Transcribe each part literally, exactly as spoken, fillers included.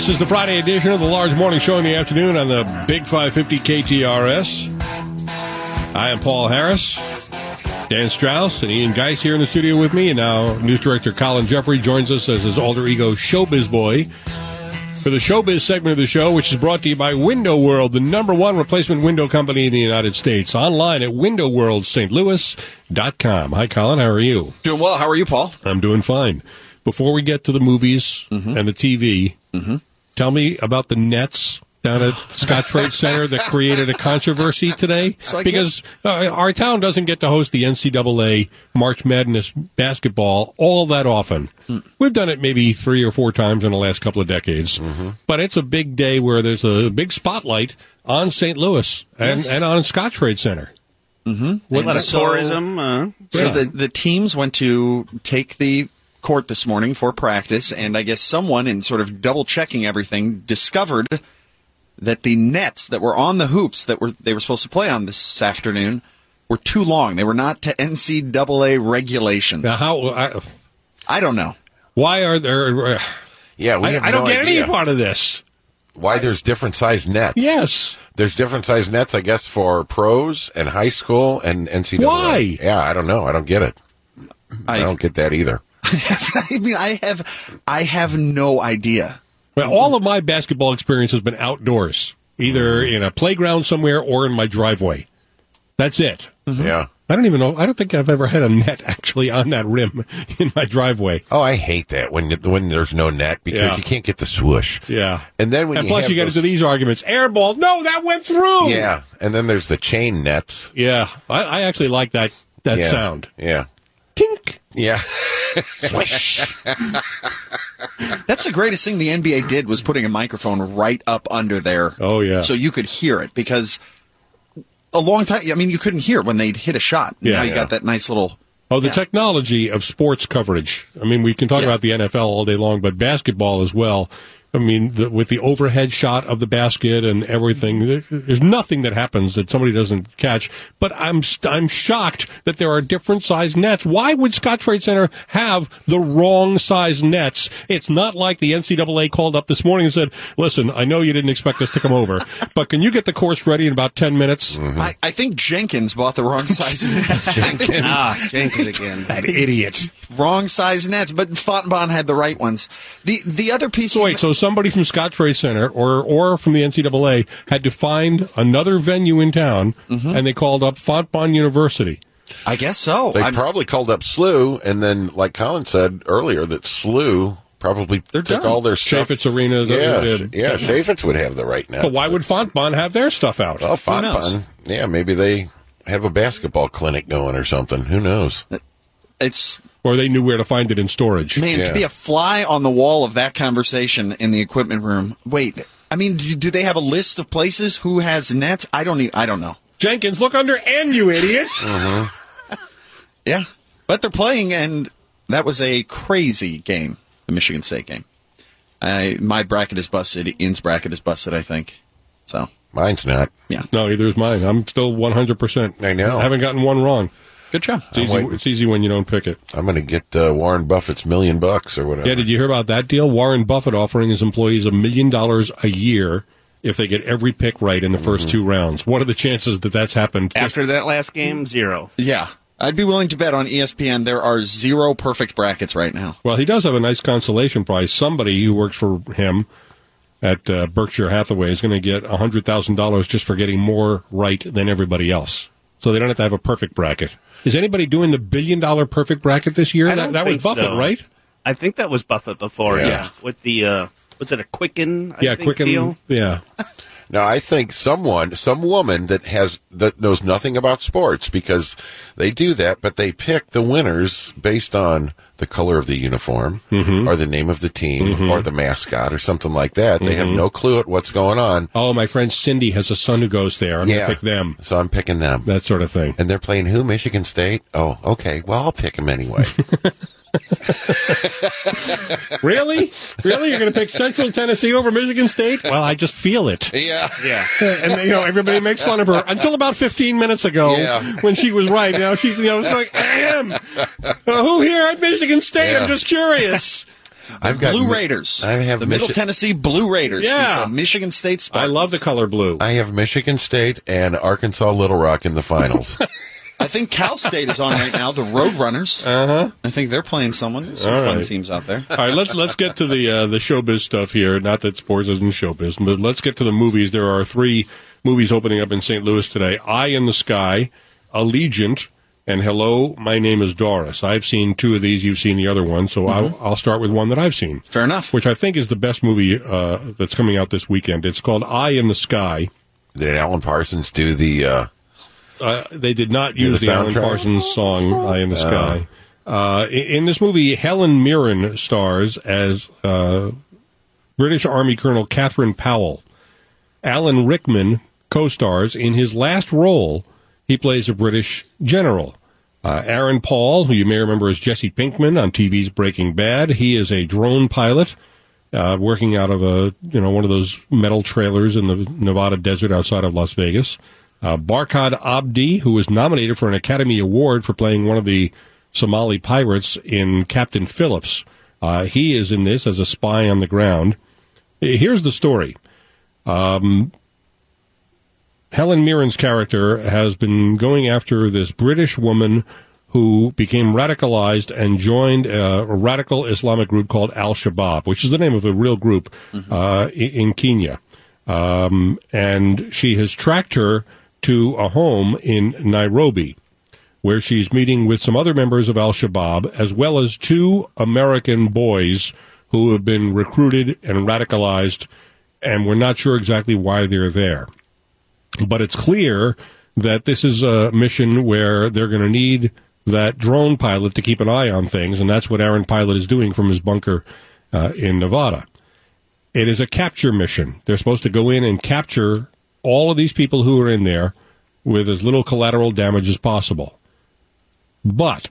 This is the Friday edition of the Large Morning Show in the afternoon on the Big five fifty K T R S. I am Paul Harris, Dan Strauss, and Ian Geis here in the studio with me. And now news director Colin Jeffrey joins us as his alter ego Showbiz Boy for the Showbiz segment of the show, which is brought to you by Window World, the number one replacement window company in the United States. Online at window world st louis dot com. Hi, Colin. How are you? Doing well. How are you, Paul? I'm doing fine. Before we get to the movies mm-hmm. and the T V, mm-hmm. tell me about the Nets down at Scott Trade Center that created a controversy today. So because uh, our town doesn't get to host the N C double A March Madness basketball all that often. Mm. We've done it maybe three or four times in the last couple of decades. Mm-hmm. But it's a big day where there's a big spotlight on Saint Louis and, yes. and on Scott Trade Center. Mm-hmm. A lot of so, tourism. Uh, so yeah. the, the teams went to take the court this morning for practice, and I guess someone, in sort of double-checking everything, discovered that the nets that were on the hoops that were they were supposed to play on this afternoon were too long. They were not to N C double A regulations. Now, how? I, I don't know. Why are there? Uh, yeah, we I, have I don't no get idea any part of this. Why there's different size nets? Yes, there's different size nets, I guess, for pros and high school and N C double A. Why? Yeah, I don't know. I don't get it. I, I don't get that either. I mean, I have, I have no idea. Well, all of my basketball experience has been outdoors, either in a playground somewhere or in my driveway. That's it. Mm-hmm. Yeah. I don't even know. I don't think I've ever had a net actually on that rim in my driveway. Oh, I hate that when when there's no net because Yeah. you can't get the swoosh. Yeah. And then when and you plus have you get those, into these arguments. Air ball. No, that went through. Yeah. And then there's the chain nets. Yeah. I, I actually like that that yeah. sound. Yeah. Tink. Yeah. Swish. That's the greatest thing the N B A did was putting a microphone right up under there. Oh, yeah. So you could hear it, because a long time, I mean, you couldn't hear it when they'd hit a shot. Yeah, now you yeah. got that nice little... Oh, the yeah. technology of sports coverage. I mean, we can talk Yeah. about the N F L all day long, but basketball as well. I mean, the, with the overhead shot of the basket and everything, there, there's nothing that happens that somebody doesn't catch. But I'm st- I'm shocked that there are different size nets. Why would Scott Trade Center have the wrong size nets? It's not like the N C double A called up this morning and said, listen, I know you didn't expect us to come over, but can you get the course ready in about ten minutes? Mm-hmm. I, I think Jenkins bought the wrong size nets. Jenkins. ah, Jenkins again. That idiot. Wrong size nets, but Fontenbahn had the right ones. The the other piece... So of wait, so somebody from Scott Trade Center or or from the N C double A had to find another venue in town, mm-hmm. and they called up Fontbonne University. I guess so. They I'm, probably called up S L U, and then, like Colin said earlier, that S L U probably They're took done. all their stuff. Chaffetz Arena. that Yeah, we did. yeah, Chaffetz would have the right net. But why would Fontbonne have their stuff out? Well, Who knows? Fontbonne, yeah, maybe they have a basketball clinic going or something. Who knows? it's... Or they knew where to find it in storage. Man, Yeah. to be a fly on the wall of that conversation in the equipment room. Wait, I mean, do, do they have a list of places who has nets? I don't. E- I don't know. Jenkins, look under N, you idiot. Yeah, but they're playing, and that was a crazy game, the Michigan State game. I, my bracket is busted. Ian's bracket is busted, I think. So Mine's not. yeah, No, neither is mine. I'm still one hundred percent. I know. I haven't gotten one wrong. good job. It's easy, waiting. it's easy when you don't pick it. I'm going to get uh, Warren Buffett's million bucks or whatever. Yeah, did you hear about that deal? Warren Buffett offering his employees a million dollars a year if they get every pick right in the first two rounds. What are the chances that that's happened? Just- After that last game, zero. Yeah, I'd be willing to bet on E S P N there are zero perfect brackets right now. Well, he does have a nice consolation prize. Somebody who works for him at uh, Berkshire Hathaway is going to get one hundred thousand dollars just for getting more right than everybody else. So they don't have to have a perfect bracket. Is anybody doing the billion-dollar perfect bracket this year? I That, don't that was think Buffett, so. right? I think that was Buffett before, Yeah. yeah. With the, uh, was it a Quicken, I yeah, think, Quicken. deal? Yeah. Now, I think someone, some woman that has that knows nothing about sports, because they do that, but they pick the winners based on the color of the uniform, Mm-hmm. or the name of the team, or the mascot, or something like that. They Mm-hmm. have no clue at what's going on. Oh, my friend Cindy has a son who goes there. I'm yeah, going to pick them. So I'm picking them. That sort of thing. And they're playing who? Michigan State? Oh, okay. Well, I'll pick them anyway. Really? Really? You're going to pick Central Tennessee over Michigan State? Well, I just feel it. yeah. Yeah. And, you know, everybody makes fun of her until about fifteen minutes ago Yeah. when she was right. You know, she's, you know, it's like, I am. Uh, who here at Michigan State? Yeah. I'm just curious. I've got Blue Mi- Raiders. I have the Middle Michi- Tennessee Blue Raiders. Yeah. The Michigan State I Spartans. love the color blue. I have Michigan State and Arkansas Little Rock in the finals. I think Cal State is on right now. The Roadrunners. Uh huh. I think they're playing someone. There's some All fun right. teams out there. All right, let's let's get to the uh, the showbiz stuff here. Not that sports isn't showbiz, but let's get to the movies. There are three movies opening up in Saint Louis today: Eye in the Sky, Allegiant, and Hello, My Name is Doris. I've seen two of these. You've seen the other one, so I'll, I'll start with one that I've seen. Fair enough. Which I think is the best movie uh, that's coming out this weekend. It's called Eye in the Sky. Did Alan Parsons do the... Uh, Uh, they did not Hear use the the, Alan soundtrack? Parsons song "Eye in the Sky." Uh, in, in this movie, Helen Mirren stars as uh, British Army Colonel Catherine Powell. Alan Rickman co-stars. In his last role, he plays a British general. Uh, Aaron Paul, who you may remember as Jesse Pinkman on T V's Breaking Bad, he is a drone pilot uh, working out of a you know one of those metal trailers in the Nevada desert outside of Las Vegas. Uh, Barkhad Abdi, who was nominated for an Academy Award for playing one of the Somali pirates in Captain Phillips. Uh, he is in this as a spy on the ground. Here's the story. Um, Helen Mirren's character has been going after this British woman who became radicalized and joined a, a radical Islamic group called Al-Shabaab, which is the name of a real group uh, in, in Kenya. Um, and she has tracked her to a home in Nairobi, where she's meeting with some other members of Al-Shabaab, as well as two American boys who have been recruited and radicalized, and we're not sure exactly why they're there. But it's clear that this is a mission where they're going to need that drone pilot to keep an eye on things, and that's what Aaron Pilot is doing from his bunker uh, in Nevada. It is a capture mission. They're supposed to go in and capture all of these people who are in there with as little collateral damage as possible. But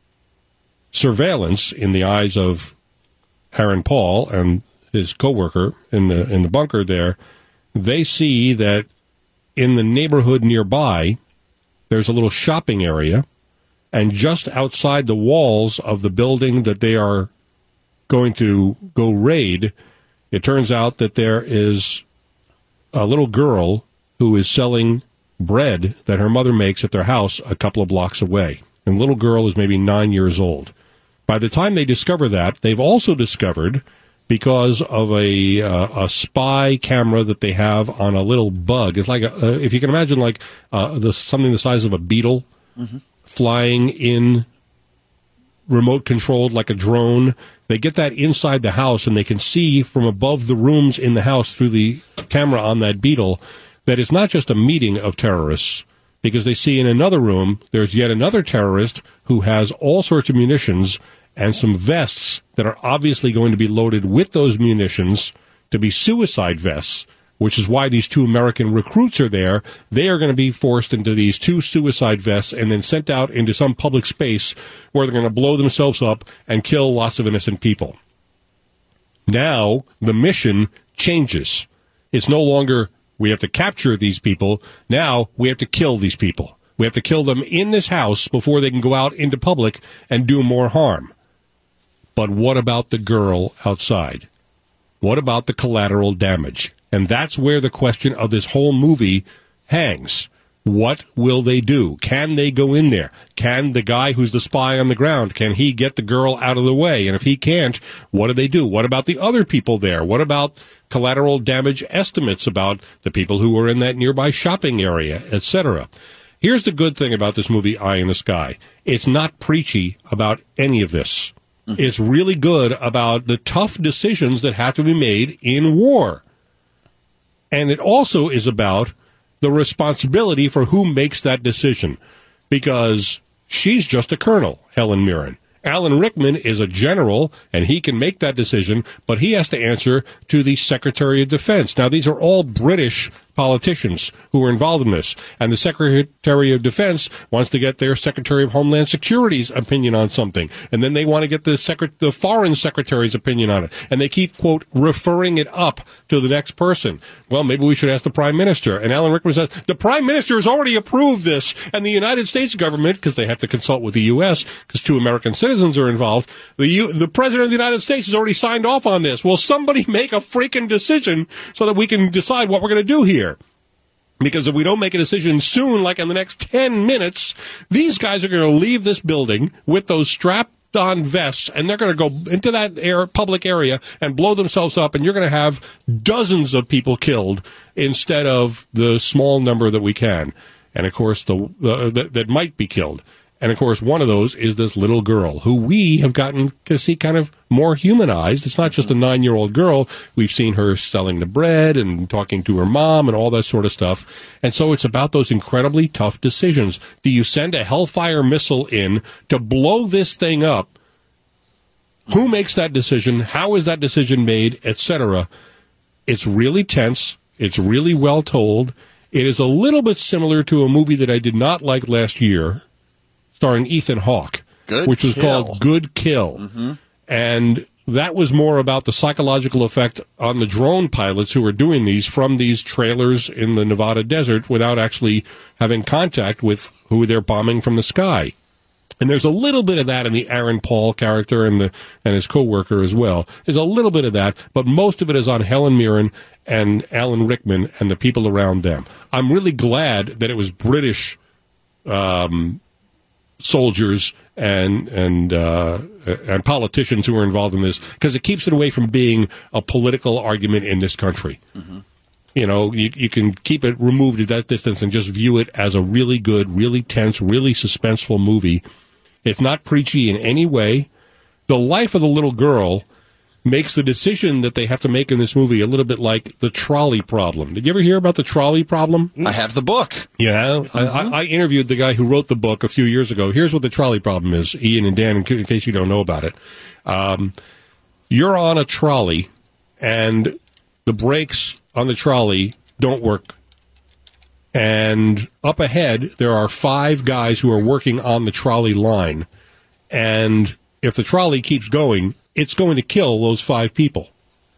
surveillance, in the eyes of Aaron Paul and his coworker in the in the bunker there, they see that in the neighborhood nearby, there's a little shopping area, and just outside the walls of the building that they are going to go raid, it turns out that there is a little girl who is selling bread that her mother makes at their house a couple of blocks away. And the little girl is maybe nine years old. By the time they discover that, they've also discovered, because of a uh, a spy camera that they have on a little bug, it's like, a, uh, if you can imagine, like uh, the, something the size of a beetle mm-hmm. flying in, remote controlled like a drone. They get that inside the house, and they can see from above the rooms in the house through the camera on that beetle that it's not just a meeting of terrorists, because they see in another room there's yet another terrorist who has all sorts of munitions and some vests that are obviously going to be loaded with those munitions to be suicide vests, which is why these two American recruits are there. They are going to be forced into these two suicide vests and then sent out into some public space where they're going to blow themselves up and kill lots of innocent people. Now, the mission changes. It's no longer, we have to capture these people. Now, we have to kill these people. We have to kill them in this house before they can go out into public and do more harm. But what about the girl outside? What about the collateral damage? And that's where the question of this whole movie hangs. What will they do? Can they go in there? Can the guy who's the spy on the ground, can he get the girl out of the way? And if he can't, what do they do? What about the other people there? What about collateral damage estimates about the people who were in that nearby shopping area, et cetera? Here's the good thing about this movie, Eye in the Sky. It's not preachy about any of this. Mm-hmm. It's really good about the tough decisions that have to be made in war. And it also is about the responsibility for who makes that decision, because she's just a colonel, Helen Mirren. Alan Rickman is a general, and he can make that decision, but he has to answer to the Secretary of Defense. Now, these are all British politicians who are involved in this. And the Secretary of Defense wants to get their Secretary of Homeland Security's opinion on something. And then they want to get the, secret- the Foreign Secretary's opinion on it. And they keep, quote, referring it up to the next person. Well, maybe we should ask the Prime Minister. And Alan Rickman says, the Prime Minister has already approved this. And the United States government, because they have to consult with the U S, because two American citizens are involved, the U- the President of the United States has already signed off on this. Will somebody make a freaking decision so that we can decide what we're going to do here? Because if we don't make a decision soon, like in the next ten minutes, these guys are going to leave this building with those strapped-on vests, and they're going to go into that air, public area and blow themselves up, and you're going to have dozens of people killed instead of the small number that we can. And, of course, the, the that, that might be killed. And, of course, one of those is this little girl who we have gotten to see kind of more humanized. It's not just a nine-year-old girl. We've seen her selling the bread and talking to her mom and all that sort of stuff. And so it's about those incredibly tough decisions. Do you send a Hellfire missile in to blow this thing up? Who makes that decision? How is that decision made, et cetera? It's really tense. It's really well told. It is a little bit similar to a movie that I did not like last year, starring Ethan Hawke, Good which was Kill. called Good Kill. Mm-hmm. And that was more about the psychological effect on the drone pilots who were doing these from these trailers in the Nevada desert without actually having contact with who they're bombing from the sky. And there's a little bit of that in the Aaron Paul character and the and his co-worker as well. There's a little bit of that, but most of it is on Helen Mirren and Alan Rickman and the people around them. I'm really glad that it was British um soldiers and and uh, and politicians who are involved in this, because it keeps it away from being a political argument in this country. Mm-hmm. You know, you, you can keep it removed at that distance and just view it as a really good, really tense, really suspenseful movie. It's not preachy in any way. The life of the little girl makes the decision that they have to make in this movie a little bit like the trolley problem. Did you ever hear about the trolley problem? I have the book. Yeah, I, I, I interviewed the guy who wrote the book a few years ago. Here's what the trolley problem is, Ian and Dan, in, in case you don't know about it. Um, you're on a trolley, and the brakes on the trolley don't work. And up ahead, there are five guys who are working on the trolley line. And if the trolley keeps going, it's going to kill those five people.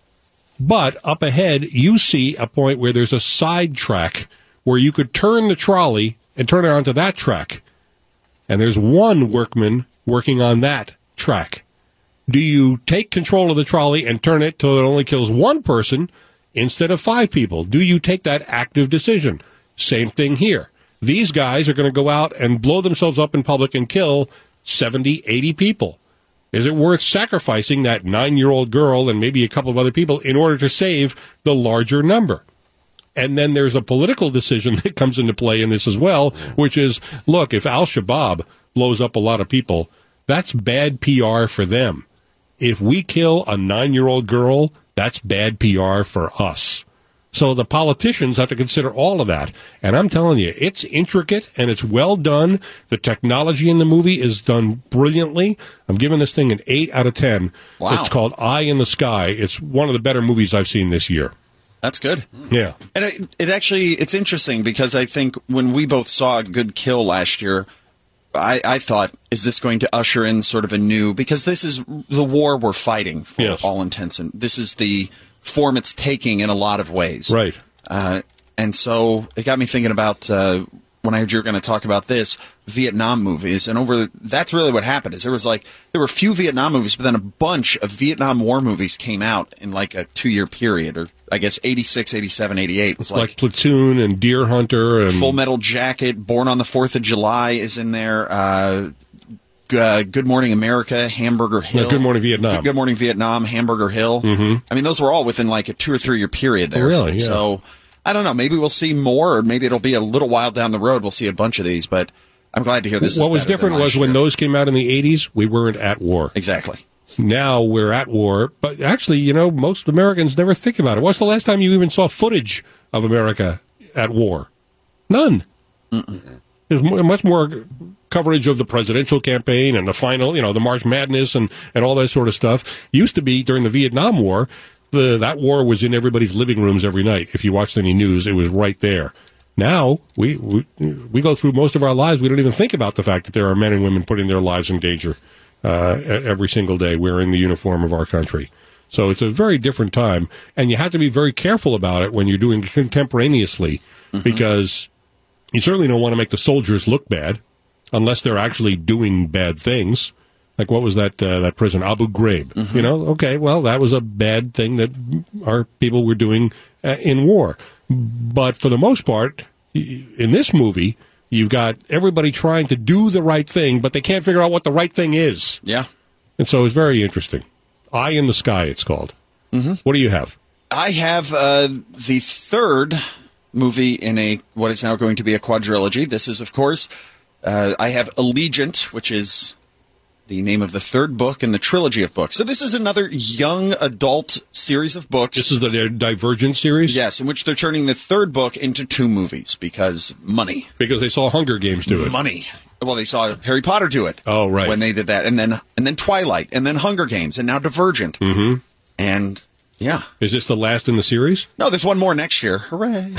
But up ahead, you see a point where there's a side track where you could turn the trolley and turn it onto that track. And there's one workman working on that track. Do you take control of the trolley and turn it till it only kills one person instead of five people? Do you take that active decision? Same thing here. These guys are going to go out and blow themselves up in public and kill seventy, eighty people. Is it worth sacrificing that nine-year-old girl and maybe a couple of other people in order to save the larger number? And then there's a political decision that comes into play in this as well, which is, look, if Al-Shabaab blows up a lot of people, that's bad P R for them. If we kill a nine-year-old girl, that's bad P R for us. So the politicians have to consider all of that. And I'm telling you, it's intricate and it's well done. The technology in the movie is done brilliantly. I'm giving this thing an eight out of ten. Wow. It's called Eye in the Sky. It's one of the better movies I've seen this year. That's good. Yeah. And it, it actually, it's interesting because I think when we both saw Good Kill last year, I, I thought, is this going to usher in sort of a new, because this is the war we're fighting for Yes. all intents, and this is the form it's taking in a lot of ways. Right. Uh, and so it got me thinking about, uh, when I heard you were going to talk about this, Vietnam movies. And over, that's really what happened, is there was like, there were a few Vietnam movies, but then a bunch of Vietnam War movies came out in like a two-year period, or I guess eighty-six, eighty-seven, eighty-eight was Like, like, Platoon and Deer Hunter and Full Metal Jacket, Born on the Fourth of July is in there. Uh, G- uh, Good Morning America, Hamburger Hill. No, Good Morning Vietnam. Good, Good Morning Vietnam, Hamburger Hill. Mm-hmm. I mean, those were all within like a two or three year period there. Oh, really? Yeah. So I don't know. Maybe we'll see more, or maybe it'll be a little while down the road. We'll see a bunch of these, but I'm glad to hear this. What is was better than different last was when year. those came out in the eighties, we weren't at war. Exactly. Now we're at war, but actually, you know, most Americans never think about it. What's the last time you even saw footage of America at war? None. Mm-mm. There's mo- much more coverage of the presidential campaign and the final, you know, the March Madness and, and all that sort of stuff. Used to be during the Vietnam War, the that war was in everybody's living rooms every night. If you watched any news, it was right there. Now, we, we we go through most of our lives, we don't even think about the fact that there are men and women putting their lives in danger uh, every single day wearing the uniform of our country. So it's a very different time, and you have to be very careful about it when you're doing it contemporaneously, mm-hmm. because you certainly don't want to make the soldiers look bad unless they're actually doing bad things. Like, what was that uh, that prison, Abu Ghraib? Mm-hmm. You know, okay, well, that was a bad thing that our people were doing uh, in war. But for the most part, in this movie, you've got everybody trying to do the right thing, but they can't figure out what the right thing is. Yeah. And so it's very interesting. Eye in the Sky, it's called. Mm-hmm. What do you have? I have uh, the third movie in a what is now going to be a quadrilogy. This is, of course, uh, I have Allegiant, which is the name of the third book in the trilogy of books. So this is another young adult series of books. This is the Divergent series? Yes, in which they're turning the third book into two movies because money. Because they saw Hunger Games do it. Money. Well, they saw Harry Potter do it. Oh, right. When they did that. And then and then Twilight, and then Hunger Games, and now Divergent. Mm-hmm. And, yeah. Is this the last in the series? No, there's one more next year. Hooray.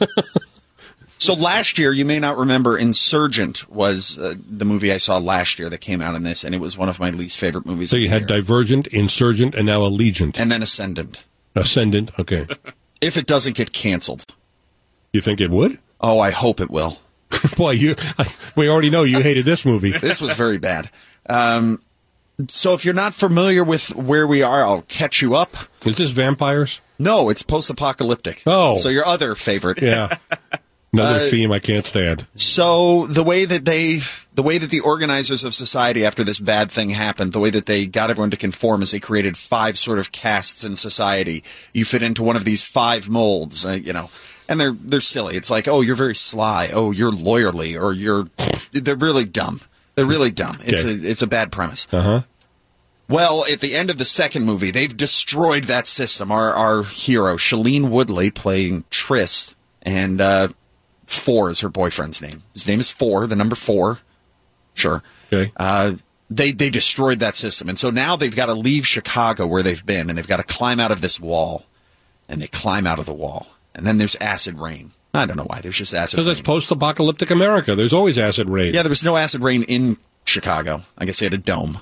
So last year, you may not remember, Insurgent was uh, the movie I saw last year that came out in this, and it was one of my least favorite movies. So you had year. Divergent, Insurgent, and now Allegiant. And then Ascendant. Ascendant, okay. If it doesn't get canceled. You think it would? Oh, I hope it will. Boy, you I, we already know you hated this movie. This was very bad. Um, so if you're not familiar with where we are, I'll catch you up. Is this vampires? No, it's post-apocalyptic. Oh. So your other favorite. Yeah. Another Uh, theme I can't stand. So the way that they, the way that the organizers of society, after this bad thing happened, the way that they got everyone to conform is they created five sort of castes in society. You fit into one of these five molds, uh, you know, and they're they're silly. It's like, oh, you're very sly. Oh, you're lawyerly, or you're. They're really dumb. They're really dumb. It's Okay. a it's a bad premise. Uh huh. Well, at the end of the second movie, they've destroyed that system. Our our hero, Shailene Woodley, playing Triss, and. uh Four is her boyfriend's name. His name is Four, the number four. Sure. Okay. Uh, they they destroyed that system, and so now they've got to leave Chicago where they've been, and they've got to climb out of this wall, and they climb out of the wall, and then there's acid rain. I don't know why. There's just acid rain. Because it's post-apocalyptic America. There's always acid rain. Yeah, there was no acid rain in Chicago. I guess they had a dome.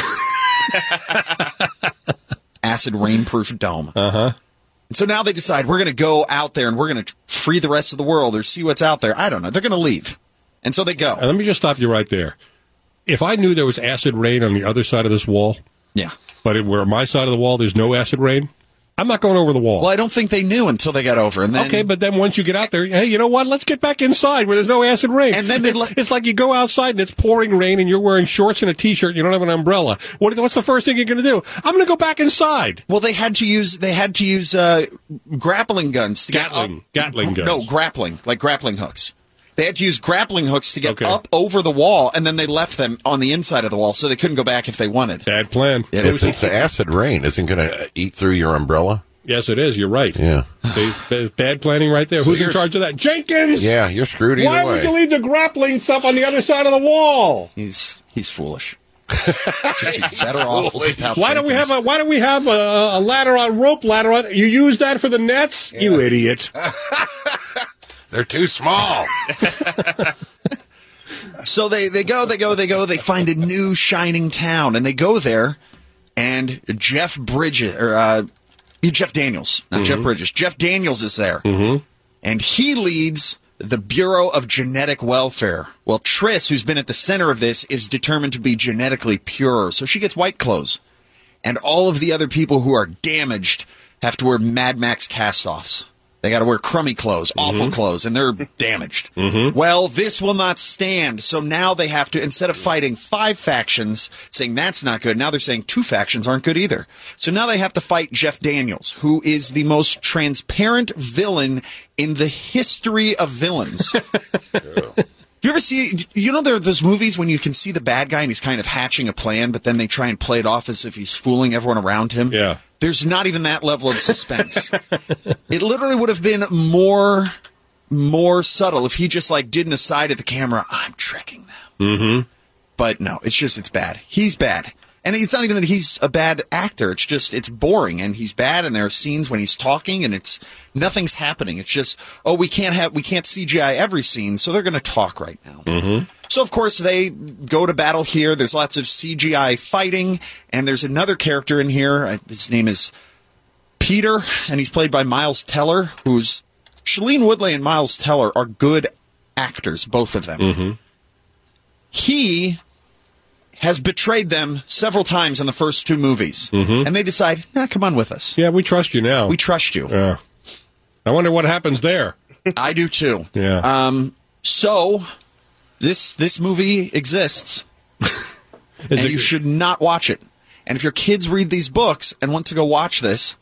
Acid rain-proof dome. Uh-huh. And so now they decide we're going to go out there and we're going to free the rest of the world or see what's out there. I don't know. They're going to leave. And so they go. And let me just stop you right there. If I knew there was acid rain on the other side of this wall, Yeah. but it, where on my side of the wall there's no acid rain, I'm not going over the wall. Well, I don't think they knew until they got over. And then, Okay, but then once you get out there, hey, you know what? Let's get back inside where there's no acid rain. And then they It- le- it's like you go outside and it's pouring rain and you're wearing shorts and a T-shirt and you don't have an umbrella. What, what's the first thing you're going to do? I'm going to go back inside. Well, they had to use they had to use uh, grappling guns to Gatling. get up. Gatling guns. No, grappling, like grappling hooks. They had to use grappling hooks to get Okay. up over the wall, and then they left them on the inside of the wall, so they couldn't go back if they wanted. Bad plan. Yeah, If it's acid rain, isn't going to eat through your umbrella? Yes, it is. You're right. Yeah. They, they- bad planning right there. Who's in you're- charge of that? Jenkins! Yeah, you're screwed either Why way. would you leave the grappling stuff on the other side of the wall? He's he's foolish. Just be better off without Why don't we Jenkins. have a Why don't we have a, a ladder on rope ladder on? You use that for the nets, you idiot! They're too small. So they, they go, they go, they go, they find a new shining town, and they go there, and Jeff Bridges, or uh, Jeff Daniels, not Jeff Bridges, Jeff Daniels is there. Mm-hmm. And he leads the Bureau of Genetic Welfare. Well, Triss, who's been at the center of this, is determined to be genetically pure, so she gets white clothes. And all of the other people who are damaged have to wear Mad Max cast-offs. They got to wear crummy clothes, awful clothes, and they're damaged. Well, this will not stand. So now they have to, instead of fighting five factions, saying that's not good, now they're saying two factions aren't good either. So now they have to fight Jeff Daniels, who is the most transparent villain in the history of villains. Do you ever see, you know, there are those movies when you can see the bad guy and he's kind of hatching a plan, but then they try and play it off as if he's fooling everyone around him? Yeah. There's not even that level of suspense. It literally would have been more, more subtle if he just like did an aside at the camera. I'm tricking them. Mm-hmm. But no, it's just, it's bad. He's bad. And it's not even that he's a bad actor. It's just, it's boring and he's bad. And there are scenes when he's talking and it's, nothing's happening. It's just, oh, we can't have, we can't C G I every scene. So they're going to talk right now. Mm-hmm. So, of course, they go to battle here. There's lots of C G I fighting. And there's another character in here. His name is Peter, and he's played by Miles Teller, who's, Shailene Woodley and Miles Teller are good actors, both of them. Mm-hmm. He has betrayed them several times in the first two movies. Mm-hmm. And they decide, nah, come on with us. Yeah, we trust you now. We trust you. Yeah. I wonder what happens there. I do too. Yeah. Um, so, this this movie exists. and it- you should not watch it. And if your kids read these books and want to go watch this,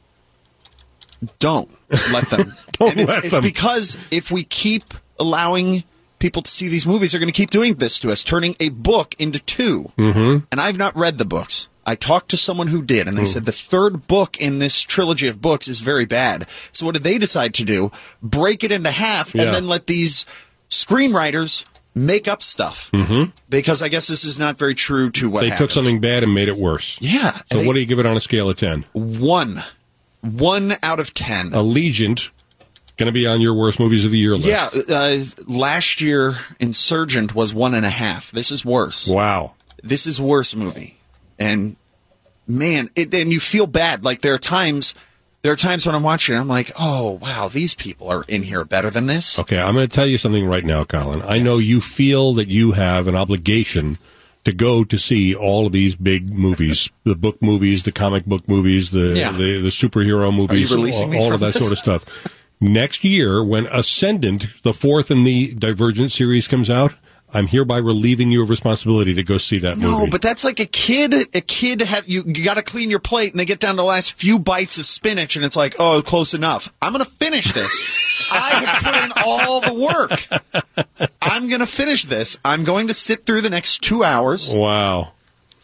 don't let them. Don't and it's, let it's them. because if we keep allowing people to see these movies, they're going to keep doing this to us, turning a book into two. Mm-hmm. And I've not read the books. I talked to someone who did, and they said the third book in this trilogy of books is very bad. So what did they decide to do? Break it into half Yeah. and then let these screenwriters make up stuff. Mm-hmm. Because I guess this is not very true to what They happens. took something bad and made it worse. Yeah. So they- what do you give it on a scale of ten? One. One out of ten. Allegiant, going to be on your worst movies of the year list. Yeah, uh, last year Insurgent was one and a half. This is worse. Wow. This is worse movie. And man, it, and you feel bad. Like there are times, there are times when I'm watching, I'm like, oh wow, these people are in here better than this. Okay, I'm going to tell you something right now, Colin. I know you feel that you have an obligation to go to see all of these big movies, the book movies, the comic book movies, the Yeah. the, the superhero movies, releasing all, me all from of that this? sort of stuff. Next year, when Ascendant, the fourth in the Divergent series, comes out, I'm hereby relieving you of responsibility to go see that No, movie. but that's like a kid. A kid have you, you got to clean your plate, and they get down to the last few bites of spinach, and it's like, oh, close enough. I'm going to finish this. I have put in all the work. I'm going to finish this. I'm going to sit through the next two hours. Wow.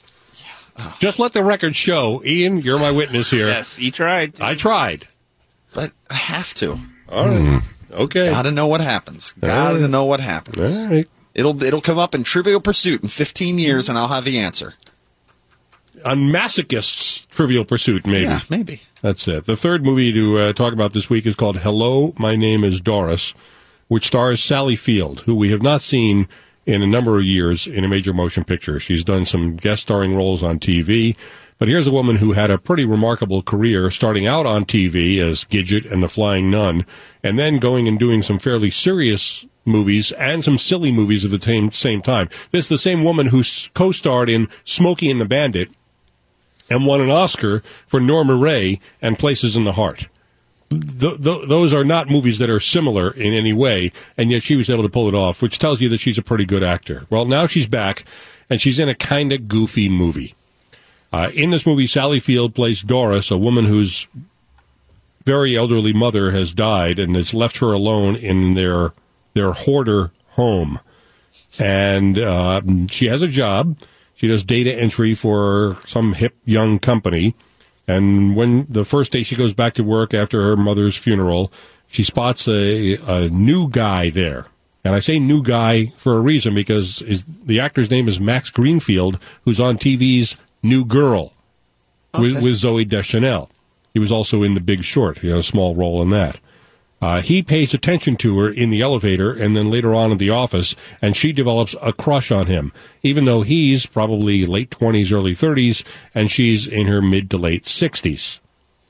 Just let the record show. Ian, you're my witness here. Yes, he tried. I tried. But I have to. All right. Okay. Got to know what happens. Got to right. know what happens. All right. It'll it'll come up in Trivial Pursuit in fifteen years, and I'll have the answer. On Masochist's Trivial Pursuit, maybe. Yeah, maybe. That's it. The third movie to uh, talk about this week is called Hello, My Name is Doris, which stars Sally Field, who we have not seen in a number of years in a major motion picture. She's done some guest starring roles on T V, but here's a woman who had a pretty remarkable career, starting out on T V as Gidget and the Flying Nun, and then going and doing some fairly serious movies and some silly movies at the same, same time. This is the same woman who co-starred in Smokey and the Bandit and won an Oscar for Norma Ray and Places in the Heart. Th- th- those are not movies that are similar in any way, and yet she was able to pull it off, which tells you that she's a pretty good actor. Well, now she's back, and she's in a kind of goofy movie. Uh, in this movie, Sally Field plays Doris, a woman whose very elderly mother has died and has left her alone in their their hoarder home. And uh, she has a job. She does data entry for some hip young company. And when the first day she goes back to work after her mother's funeral, she spots a, a new guy there. And I say new guy for a reason, because his, the actor's name is Max Greenfield, who's on T V's New Girl Okay. with, with Zooey Deschanel. He was also in The Big Short. He had a small role in that. Uh, he pays attention to her in the elevator and then later on in the office, and she develops a crush on him, even though he's probably late twenties, early thirties, and she's in her mid to late sixties.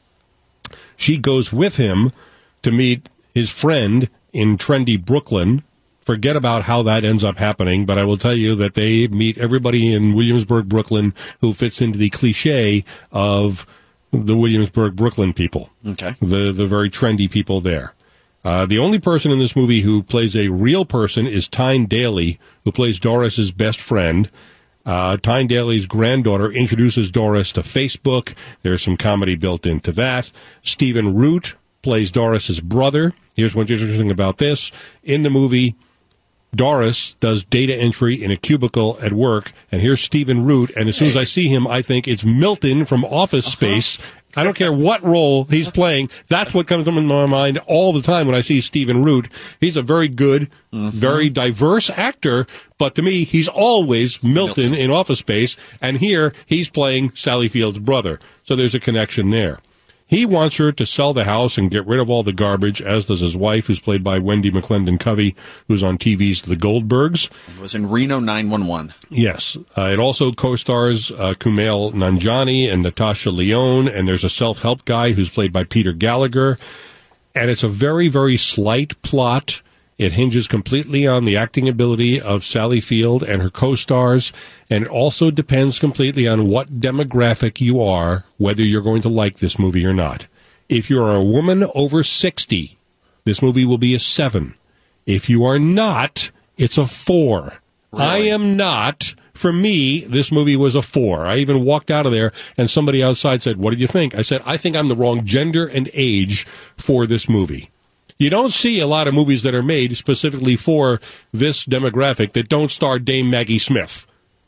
She goes with him to meet his friend in trendy Brooklyn. Forget about how that ends up happening, but I will tell you that they meet everybody in Williamsburg, Brooklyn, who fits into the cliche of the Williamsburg, Brooklyn people. Okay. The, the very trendy people there. Uh, the only person in this movie who plays a real person is Tyne Daly, who plays Doris's best friend. Uh, Tyne Daly's granddaughter introduces Doris to Facebook. There's some comedy built into that. Stephen Root plays Doris's brother. Here's what's interesting about this. In the movie, Doris does data entry in a cubicle at work, and here's Stephen Root, and as soon as I see him, I think it's Milton from Office Space, I don't care what role he's playing. That's what comes to my mind all the time when I see Stephen Root. He's a very good, mm-hmm. very diverse actor, but to me, he's always Milton, Milton in Office Space, and here he's playing Sally Field's brother. So there's a connection there. He wants her to sell the house and get rid of all the garbage, as does his wife, who's played by Wendy McClendon-Covey, who's on T V's The Goldbergs. It was in Reno nine one one. Yes. Uh, it also co-stars uh, Kumail Nanjiani and Natasha Lyonne, and there's a self-help guy who's played by Peter Gallagher. And it's a very, very slight plot. It hinges completely on the acting ability of Sally Field and her co-stars, and it also depends completely on what demographic you are, whether you're going to like this movie or not. If you're a woman over sixty, this movie will be a seven. If you are not, it's a four. Really? I am not. For me, this movie was a four. I even walked out of there, and somebody outside said, "What did you think?" I said, "I think I'm the wrong gender and age for this movie." You don't see a lot of movies that are made specifically for this demographic that don't star Dame Maggie Smith.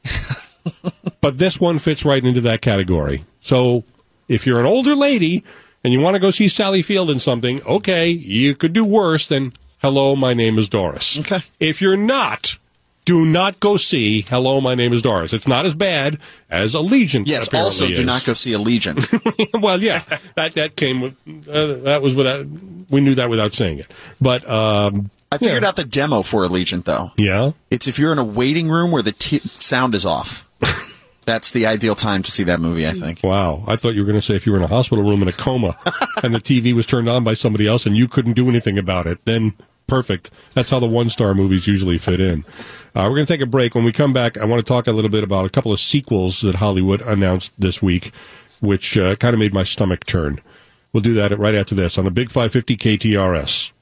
But this one fits right into that category. So if you're an older lady and you want to go see Sally Field in something, okay, you could do worse than Hello, My Name is Doris. Okay. If you're not, do not go see Hello, My Name is Doris. It's not as bad as Allegiant. Yes, also do is. not go see Allegiant. Well, yeah, that that came with, uh, that was without, we knew that without saying it. But, um, I figured yeah. out the demo for Allegiant, though. Yeah? It's if you're in a waiting room where the t- sound is off. That's the ideal time to see that movie, I think. Wow. I thought you were going to say if you were in a hospital room in a coma and the T V was turned on by somebody else and you couldn't do anything about it, then perfect. That's how the one-star movies usually fit in. Uh, we're going to take a break. When we come back, I want to talk a little bit about a couple of sequels that Hollywood announced this week, which uh, kind of made my stomach turn. We'll do that right after this on the Big five fifty K T R S.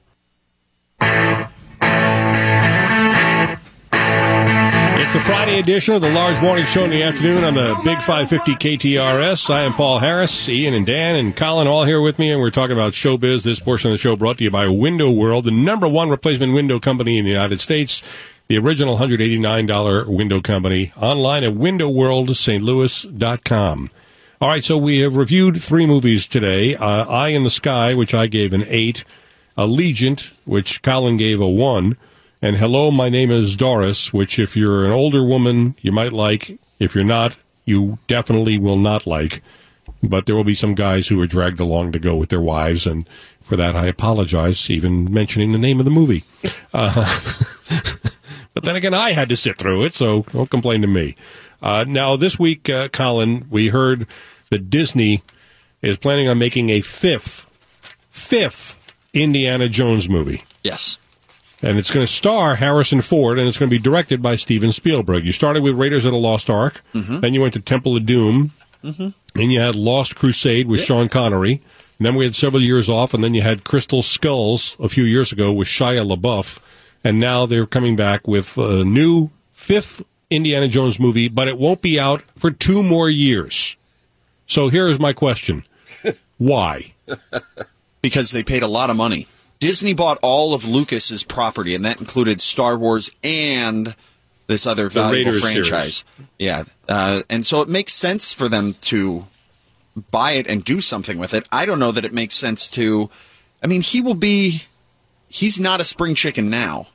It's the Friday edition of the Large Morning Show in the afternoon on the Big five fifty K T R S. I am Paul Harris. Ian and Dan and Colin all here with me, and we're talking about showbiz. This portion of the show brought to you by Window World, the number one replacement window company in the United States. The original one hundred eighty-nine dollars window company. Online at window world st louis dot com. All right, so we have reviewed three movies today. Uh, Eye in the Sky, which I gave an eight. Allegiant, which Colin gave a one. And Hello, My Name is Doris, which if you're an older woman, you might like. If you're not, you definitely will not like. But there will be some guys who are dragged along to go with their wives, and for that I apologize, even mentioning the name of the movie. Uh, but then again, I had to sit through it, so don't complain to me. Uh, now, this week, uh, Colin, we heard that Disney is planning on making a fifth, fifth Indiana Jones movie. Yes. And it's going to star Harrison Ford, and it's going to be directed by Steven Spielberg. You started with Raiders of the Lost Ark, mm-hmm. then you went to Temple of Doom, mm-hmm. then you had Lost Crusade with yep. Sean Connery, and then we had several years off, and then you had Crystal Skulls a few years ago with Shia LaBeouf, and now they're coming back with a new fifth Indiana Jones movie, but it won't be out for two more years. So here is my question. Why? Because they paid a lot of money. Disney bought all of Lucas's property, and that included Star Wars and this other valuable franchise. Series. Yeah, uh, and so it makes sense for them to buy it and do something with it. I don't know that it makes sense to. I mean, he will be. He's not a spring chicken now,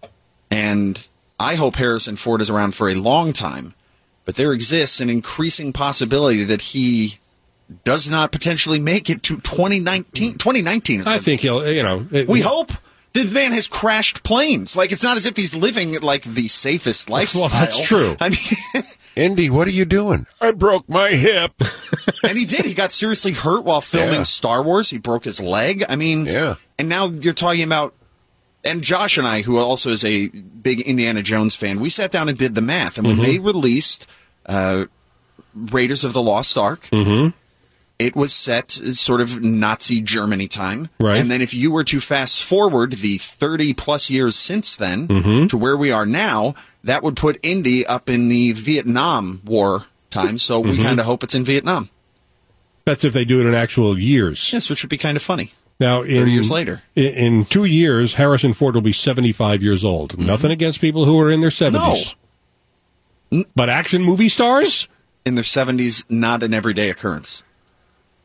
and I hope Harrison Ford is around for a long time. But there exists an increasing possibility that he does not potentially make it to twenty nineteen. twenty nineteen. I think he'll, you know. It, we hope. The man has crashed planes. Like, it's not as if he's living, like, the safest lifestyle. Well, that's true. I mean, Indy, what are you doing? I broke my hip. And he did. He got seriously hurt while filming yeah. Star Wars. He broke his leg. I mean, yeah. And now you're talking about, and Josh and I, who also is a big Indiana Jones fan, we sat down and did the math. And when mm-hmm. they released uh, Raiders of the Lost Ark, mm-hmm. it was set sort of Nazi Germany time. Right. And then if you were to fast forward the thirty-plus years since then mm-hmm. to where we are now, that would put Indy up in the Vietnam War time. So we mm-hmm. kind of hope it's in Vietnam. That's if they do it in actual years. Yes, which would be kind of funny. Now, in, thirty years later. In, in two years, Harrison Ford will be seventy-five years old. Mm-hmm. Nothing against people who are in their seventies. No. But action movie stars? In their seventies, not an everyday occurrence.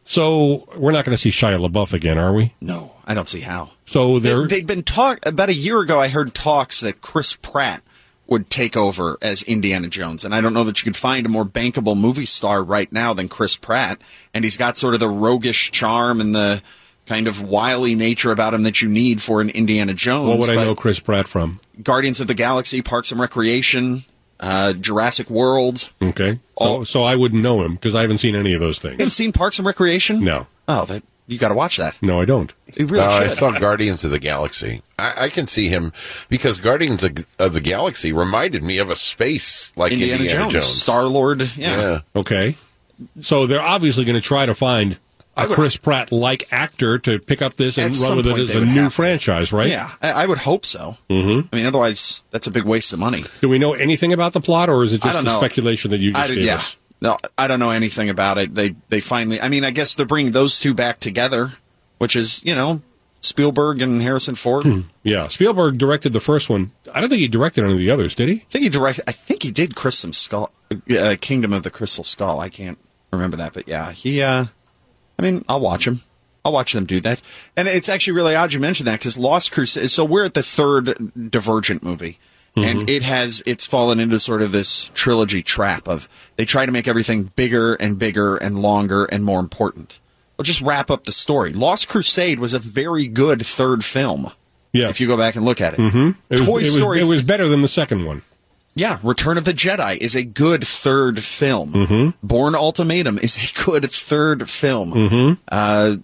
So we're not going to see Shia LaBeouf again, are we? No, I don't see how. So They, they're they'd been talk about a year ago. I heard talks that Chris Pratt would take over as Indiana Jones, and I don't know that you could find a more bankable movie star right now than Chris Pratt. And he's got sort of the roguish charm and the kind of wily nature about him that you need for an Indiana Jones. what would I But know Chris Pratt from? Guardians of the Galaxy, Parks and Recreation, uh, Jurassic World. Okay, Oh. so, so I wouldn't know him because I haven't seen any of those You things. haven't seen Parks and Recreation? No, Oh, that you got to watch that. no, I don't. You really Uh, I should. saw Guardians of the Galaxy. I, I can see him because Guardians of, of the Galaxy reminded me of a space like Indiana, Indiana, Jones, Jones. Star Lord. Yeah. Yeah. Okay, so they're obviously going to try to find a would- Chris Pratt-like actor to pick up this and At run some with it point as they a would new have to. franchise, right? Yeah, I, I would hope so. Mm-hmm. I mean, otherwise, that's a big waste of money. Do we know anything about the plot, or is it I just don't the know. speculation that you just I, gave yeah. us? No, I don't know anything about it. They they finally. I mean, I guess they're bringing those two back together, which is you know Spielberg and Harrison Ford. I Yeah, Spielberg directed the first one. I don't think he directed any of the others, did he? think he directed. I think he did Crystal Skull, uh, Kingdom of the Crystal Skull. I can't remember that, but yeah, he. Uh, I mean, I'll watch him. I'll watch them do that. And it's actually really odd you mentioned that because Lost Crusade. So we're at the third Divergent movie. And it has, it's fallen into sort of this trilogy trap of they try to make everything bigger and bigger and longer and more important. Well, just wrap up the story. Lost Crusade was a very good third film. Yeah. If you go back and look at it. Mm-hmm. It was, Toy it was- Story. it was better than the second one. Yeah, Return of the Jedi is a good third film. Mm-hmm. Bourne Ultimatum is a good third film. Mm-hmm. Uh,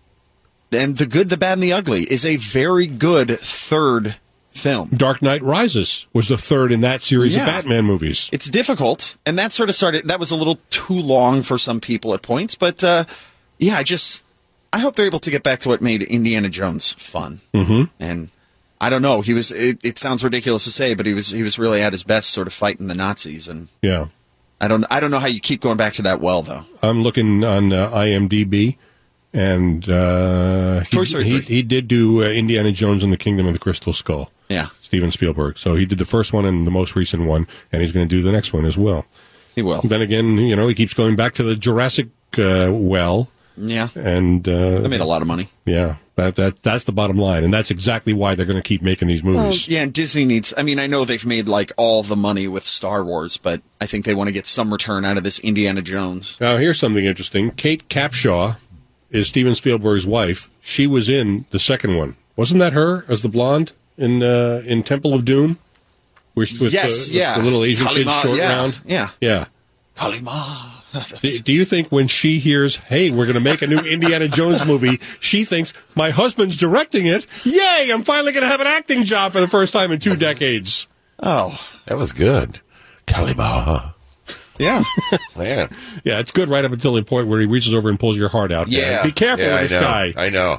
and The Good, the Bad, and the Ugly is a very good third film. Dark Knight Rises was the third in that series Yeah. of Batman movies. It's difficult, and that sort of started. That was a little too long for some people at points, but uh, yeah, I just I hope they're able to get back to what made Indiana Jones fun. Mm-hmm. And I don't know, he was. It, it sounds ridiculous to say, but he was he was really at his best, sort of fighting the Nazis, and Yeah. I don't I don't know how you keep going back to that well though. I'm looking on uh, I M D B, and uh, he, Toy Story he, three. he did do uh, Indiana Jones and the Kingdom of the Crystal Skull. Yeah, Steven Spielberg. So he did the first one and the most recent one, and he's going to do the next one as well. he will. Then again, you know, he keeps going back to the Jurassic uh, well, Yeah, and uh, they made a lot of money. yeah, that that that's the bottom line, and that's exactly why they're going to keep making these Well, movies. yeah, and Disney needs. I mean, I know they've made like all the money with Star Wars, but I think they want to get some return out of this Indiana Jones. Now, here's something interesting. Kate Capshaw is Steven Spielberg's wife. She was in the second one. Wasn't that her as the blonde in uh, in Temple of Doom? With, with Yes, the, yeah. the little Asian kid Kalima, short yeah, round? yeah. Yeah. Kalima. Do, do you think when she hears, hey, we're going to make a new Indiana Jones movie, she thinks, my husband's directing it? Yay, I'm finally going to have an acting job for the first time in two decades. Oh, That was good. Kalima. yeah. Man. Yeah, it's good right up until the point where he reaches over and pulls your heart out. man. Yeah. Be careful yeah, with this I know. guy. I know.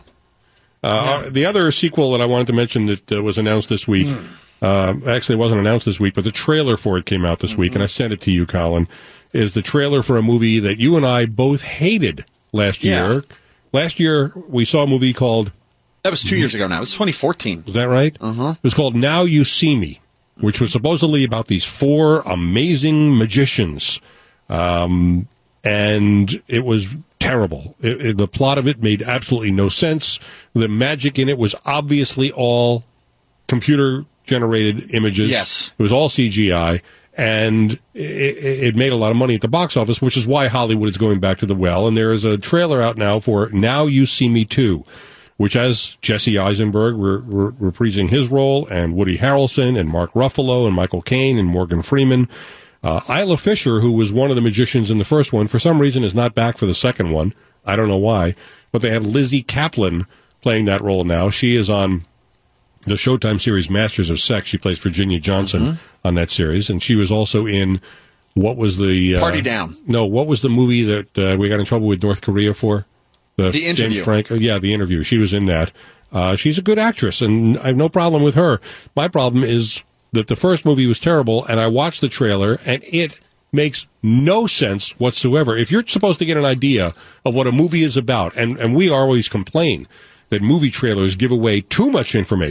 Uh, The other sequel that I wanted to mention that uh, was announced this week, uh, actually it wasn't announced this week, but the trailer for it came out this week, and I sent it to you, Colin, is the trailer for a movie that you and I both hated last Yeah. year. Last year, we saw a movie called, That was two years ago now. It was twenty fourteen. was that right? Uh-huh. It was called Now You See Me, which was supposedly about these four amazing magicians. Um, and it was terrible. It, it, the plot of it made absolutely no sense. The magic in it was obviously all computer-generated images. Yes. It was all C G I, and it, it made a lot of money at the box office, which is why Hollywood is going back to the well. And there is a trailer out now for Now You See Me Too, which has Jesse Eisenberg re- re- reprising his role, and Woody Harrelson, and Mark Ruffalo, and Michael Caine, and Morgan Freeman. Uh, Isla Fisher, who was one of the magicians in the first one, for some reason is not back for the second one. I don't know why. But they have Lizzie Kaplan playing that role now. She is on the Showtime series Masters of Sex. She plays Virginia Johnson Mm-hmm. on that series. And she was also in, what was the... Uh, Party Down. No, what was the movie that uh, we got in trouble with North Korea for? The James Interview. Franco, yeah, The Interview. She was in that. Uh, she's a good actress, and I have no problem with her. My problem is that the first movie was terrible, and I watched the trailer, and it makes no sense whatsoever. If you're supposed to get an idea of what a movie is about, and, and we always complain that movie trailers give away too much information,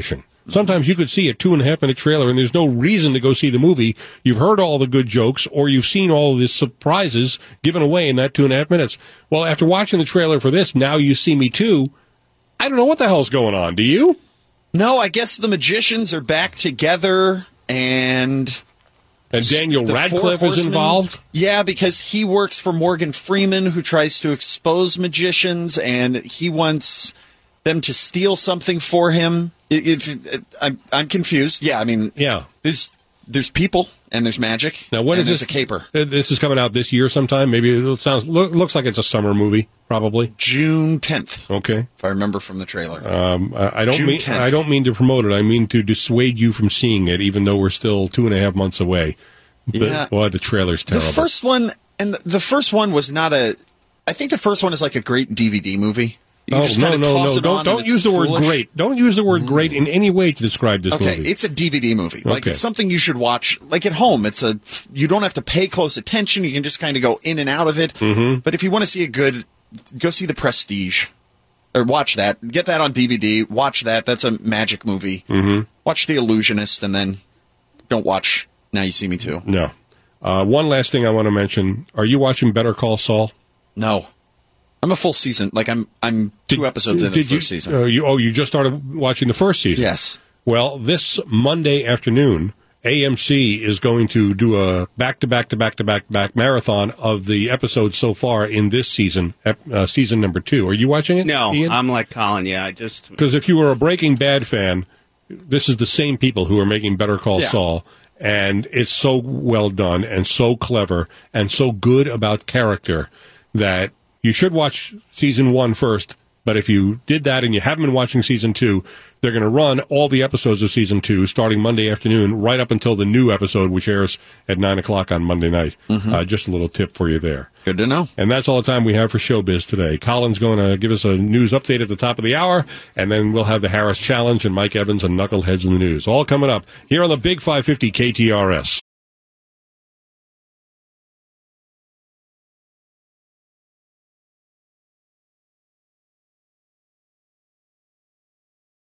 Sometimes you could see a two and a half minute trailer and there's no reason to go see the movie. You've heard all the good jokes or you've seen all of the surprises given away in that two and a half minutes. Well, after watching the trailer for this, Now You See Me Too, I don't know what the hell's going on. Do you? No, I guess the magicians are back together and... And Daniel the Radcliffe Four is Horsemen. involved? Yeah, because he works for Morgan Freeman, who tries to expose magicians, and he wants them to steal something for him. If, if, I'm, I'm confused. Yeah, I mean, Yeah. there's there's people and there's magic. Now, when and is there's this? a caper. Uh, This is coming out this year sometime. Maybe it sounds look, looks like it's a summer movie, probably. June tenth, Okay. if I remember from the trailer. Um, I, I don't June mean tenth. I don't mean to promote it. I mean to dissuade you from seeing it, even though we're still two and a half months away. The, Yeah. Boy, the trailer's the terrible. first one, and the, the first one was not a. I think the first one is like a great D V D movie. You can Oh, just no, kinda no, toss no! it Don't on don't and use the it's word foolish. great. Don't use the word great in any way to describe this Okay, movie. it's a D V D movie. Like Okay. it's something you should watch. Like at home, it's a. You don't have to pay close attention. You can just kind of go in and out of it. Mm-hmm. But if you want to see a good, go see The Prestige, or watch that. Get that on D V D. Watch that. That's a magic movie. Mm-hmm. Watch The Illusionist, and then don't watch Now You See Me Too. No. Uh, one last thing I want to mention: are you watching Better Call Saul? No, I'm a full season. Like I'm. I'm two Did- episodes into the did you, first season. Uh, you, oh, you just started watching the first season. Yes. Well, this Monday afternoon, A M C is going to do a back-to-back-to-back-to-back-to-back marathon of the episodes so far in this season, ep- uh, season number two. Are you watching it? No, Ian? I'm like Colin. Yeah, I just Because if you were a Breaking Bad fan, this is the same people who are making Better Call Yeah. Saul. And it's so well done and so clever and so good about character that you should watch season one first. But if you did that and you haven't been watching season two, they're going to run all the episodes of season two starting Monday afternoon right up until the new episode, which airs at nine o'clock on Monday night. Uh, just a little tip for you there. Good to know. And that's all the time we have for Showbiz today. Colin's going to give us a news update at the top of the hour, and then we'll have the Harris Challenge and Mike Evans and Knuckleheads in the News. All coming up here on the Big five fifty K T R S.